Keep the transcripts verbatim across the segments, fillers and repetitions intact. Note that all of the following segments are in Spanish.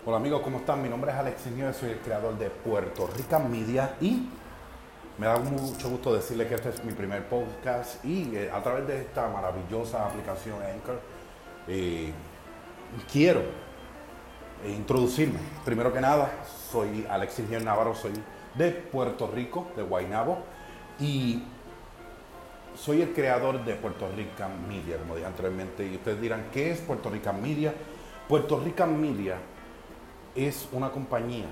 Hola amigos, ¿cómo están? Mi nombre es Alexis Nieves, soy el creador de Puerto Rican Media y me da mucho gusto decirles que este es mi primer podcast y eh, a través de esta maravillosa aplicación Anchor eh, quiero eh, introducirme. Primero que nada, soy Alexis Nieves Navarro, soy de Puerto Rico, de Guaynabo, y soy el creador de Puerto Rican Media, como dije anteriormente, y ustedes dirán, ¿qué es Puerto Rican Media? Puerto Rican Media es una compañía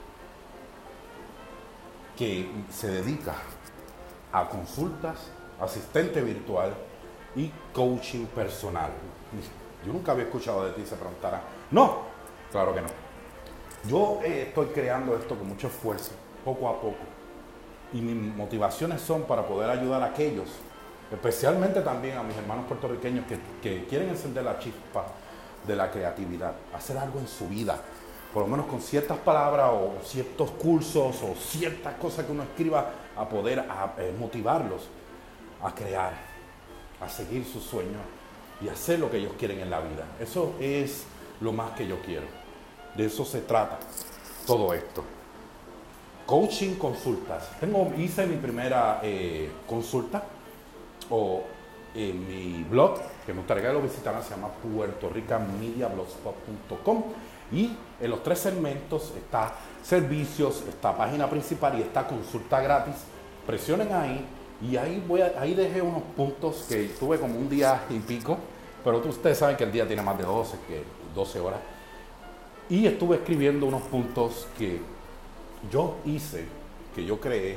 que se dedica a consultas, asistente virtual y coaching personal. Yo nunca había escuchado de ti, se preguntara. No, claro que no. Yo eh, estoy creando esto con mucho esfuerzo, poco a poco. Y mis motivaciones son para poder ayudar a aquellos, especialmente también a mis hermanos puertorriqueños que, que quieren encender la chispa de la creatividad, hacer algo en su vida, por lo menos con ciertas palabras o ciertos cursos o ciertas cosas que uno escriba, a poder a, eh, motivarlos a crear, a seguir sus sueños y hacer lo que ellos quieren en la vida. Eso es lo más que yo quiero. De eso se trata todo esto. Coaching, consultas. Tengo, hice mi primera eh, consulta o en mi blog, que me gustaría que lo visitaran, se llama puerto rican media blogspot punto com, y en los tres segmentos está servicios, está página principal y está consulta gratis. Presionen ahí y ahí, voy a, ahí dejé unos puntos que tuve como un día y pico, pero ustedes saben que el día tiene más de doce, que doce horas, y estuve escribiendo unos puntos que yo hice, que yo creé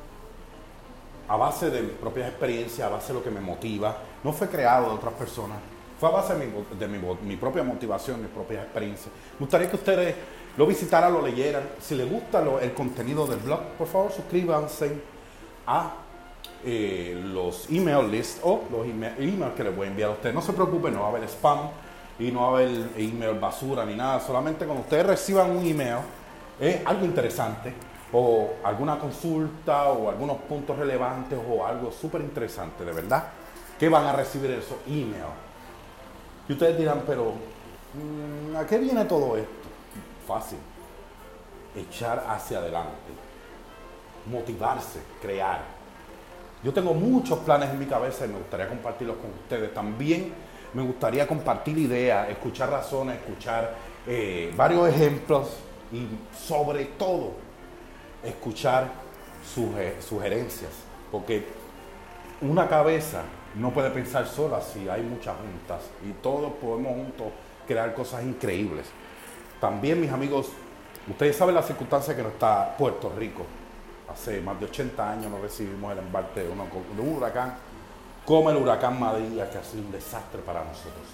a base de mis propias experiencias, a base de lo que me motiva. No fue creado de otras personas, fue a base de, mi, de mi, mi propia motivación, mis propias experiencias. Me gustaría que ustedes lo visitaran, lo leyeran. Si les gusta lo, el contenido del blog, por favor suscríbanse a eh, los email lists o los emails email que les voy a enviar a ustedes. No se preocupen, no va a haber spam y no va a haber email basura ni nada. Solamente cuando ustedes reciban un email, es algo interesante, o alguna consulta, o algunos puntos relevantes, o algo súper interesante, de verdad, que van a recibir esos emails. Y ustedes dirán, pero ¿a qué viene todo esto? Fácil. Echar hacia adelante. Motivarse, crear. Yo tengo muchos planes en mi cabeza y me gustaría compartirlos con ustedes. También me gustaría compartir ideas, escuchar razones, escuchar eh, varios ejemplos y sobre todo escuchar suge- sugerencias, porque una cabeza no puede pensar sola si hay muchas juntas, y todos podemos juntos crear cosas increíbles. También, mis amigos, ustedes saben las circunstancias que nos está Puerto Rico. Hace más de ochenta años no recibimos el embate de, uno, de un huracán como el huracán María, que ha sido un desastre para nosotros.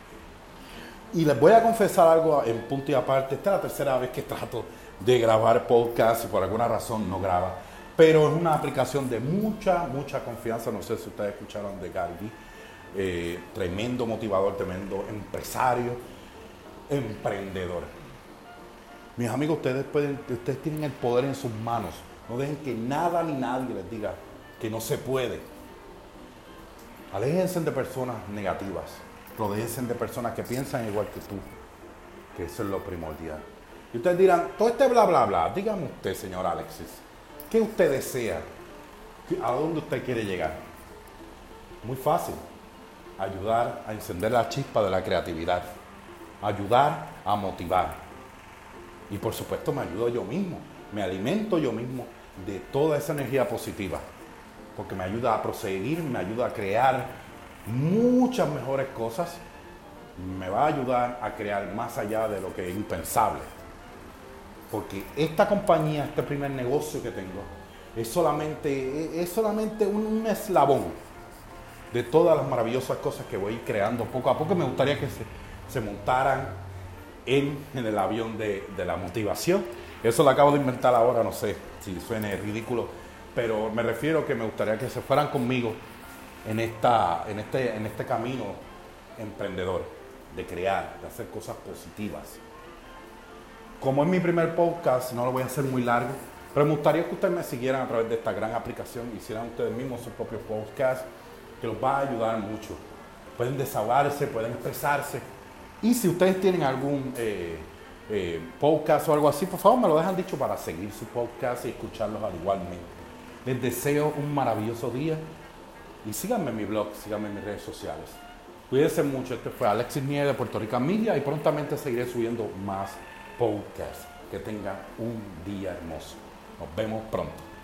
Y les voy a confesar algo en punto y aparte. Esta es la tercera vez que trato de grabar podcast y por alguna razón no graba. Pero es una aplicación de mucha, mucha confianza. No sé si ustedes escucharon de Gary Vee. Eh, tremendo motivador, tremendo empresario, emprendedor. Mis amigos, ustedes, pueden, ustedes tienen el poder en sus manos. No dejen que nada ni nadie les diga que no se puede. Aléjense de personas negativas. Rodéense de personas que piensan igual que tú, que eso es lo primordial. Y ustedes dirán, todo este bla bla bla, dígame usted, señor Alexis, ¿qué usted desea? ¿A dónde usted quiere llegar? Muy fácil, ayudar a encender la chispa de la creatividad, ayudar a motivar. Y por supuesto me ayudo yo mismo, me alimento yo mismo de toda esa energía positiva, porque me ayuda a proseguir, me ayuda a crear muchas mejores cosas, me va a ayudar a crear más allá de lo que es impensable. Porque esta compañía, este primer negocio que tengo, es solamente, es solamente un eslabón de todas las maravillosas cosas que voy creando poco a poco. Me gustaría que se, se montaran en, en el avión de, de la motivación. Eso lo acabo de inventar ahora, no sé si suene ridículo, pero me refiero que me gustaría que se fueran conmigo en, esta, en, este, en este camino emprendedor, de crear, de hacer cosas positivas. Como es mi primer podcast, no lo voy a hacer muy largo, pero me gustaría que ustedes me siguieran a través de esta gran aplicación, hicieran ustedes mismos sus propios podcasts, que los va a ayudar mucho. Pueden desahogarse, pueden expresarse, y si ustedes tienen algún eh, eh, podcast o algo así, por favor me lo dejan dicho para seguir su podcast y escucharlos al igualmente. Les deseo un maravilloso día y síganme en mi blog, síganme en mis redes sociales. Cuídense mucho. Este fue Alexis Nieves de Puerto Rican Media y prontamente seguiré subiendo más podcasts. Que tengan un día hermoso. Nos vemos pronto.